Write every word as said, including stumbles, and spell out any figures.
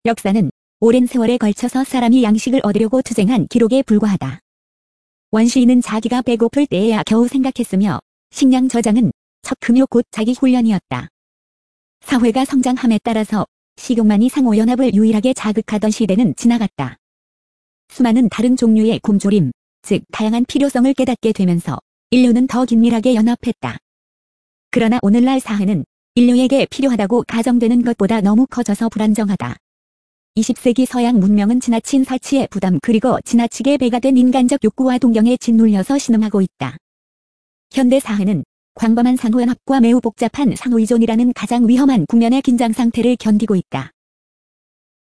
역사는 오랜 세월에 걸쳐서 사람이 양식을 얻으려고 투쟁한 기록에 불과하다. 원시인은 자기가 배고플 때에야 겨우 생각했으며 식량 저장은 첫 금요 곧 자기 훈련이었다. 사회가 성장함에 따라서 식욕만이 상호연합을 유일하게 자극하던 시대는 지나갔다. 수많은 다른 종류의 굶주림, 즉 다양한 필요성을 깨닫게 되면서 인류는 더 긴밀하게 연합했다. 그러나 오늘날 사회는 인류에게 필요하다고 가정되는 것보다 너무 커져서 불안정하다. 이십 세기 서양 문명은 지나친 사치의 부담 그리고 지나치게 배가 된 인간적 욕구와 동경에 짓눌려서 신음하고 있다. 현대 사회는 광범한 상호연합과 매우 복잡한 상호의존이라는 가장 위험한 국면의 긴장 상태를 견디고 있다.